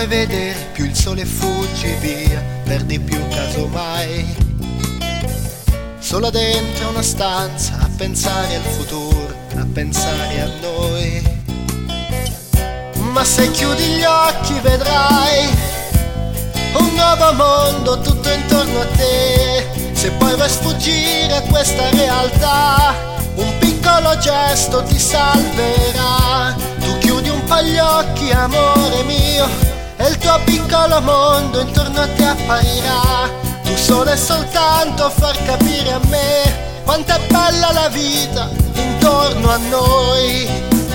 vuoi vedere, più il sole fuggi via, per di più casomai. Solo dentro una stanza a pensare al futuro, a pensare a noi. Ma se chiudi gli occhi vedrai un nuovo mondo tutto intorno a te. Se poi vuoi sfuggire a questa realtà, un piccolo gesto ti salverà. Tu chiudi un po' gli occhi, amore mio, e il tuo piccolo mondo intorno a te apparirà. Tu solo e soltanto far capire a me quanto è bella la vita intorno a noi.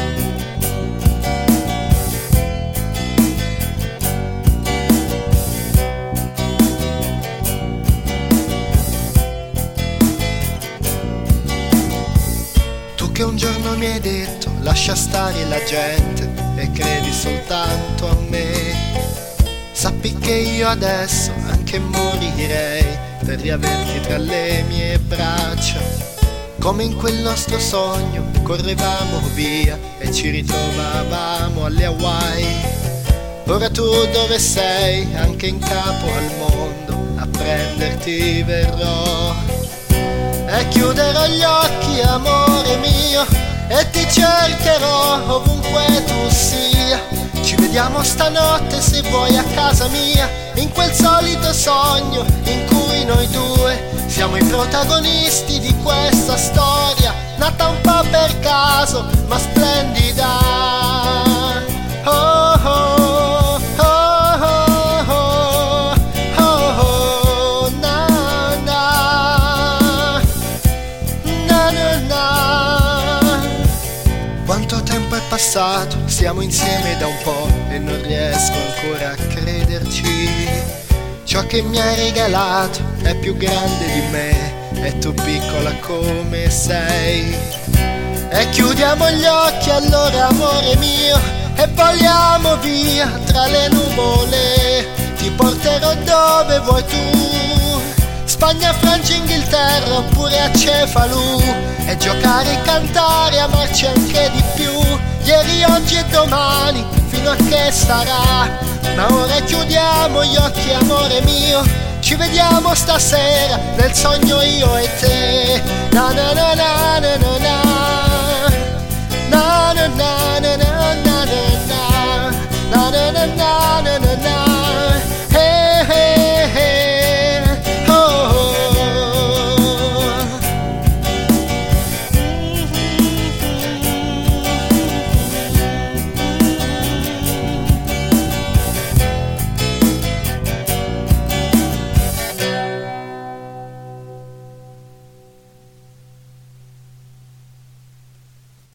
Tu che un giorno mi hai detto lascia stare la gente e credi soltanto a me, sappi che io adesso anche morirei per riaverti tra le mie braccia. Come in quel nostro sogno correvamo via e ci ritrovavamo alle Hawaii. Ora tu dove sei? Anche in capo al mondo a prenderti verrò. E chiuderò gli occhi, amore mio, e ti cercherò ovunque tu sia. Ci vediamo stanotte se vuoi a casa mia, in quel solito sogno in cui noi due siamo i protagonisti di questa storia, nata un po' per caso ma splendida. Oh oh oh oh oh oh oh na na na na na. Quanto tempo è passato, siamo insieme da un po' e non riesco ancora a crederci. Ciò che mi hai regalato è più grande di me e tu piccola come sei. E chiudiamo gli occhi allora, amore mio, e voliamo via tra le nuvole. Ti porterò dove vuoi tu, Spagna, Francia, Inghilterra oppure a Cefalù, e giocare, cantare, amarci anche di più, ieri, oggi e domani, fino a che sarà. Ma ora chiudiamo gli occhi, amore mio, ci vediamo stasera nel sogno io e te. Na na na na na na na.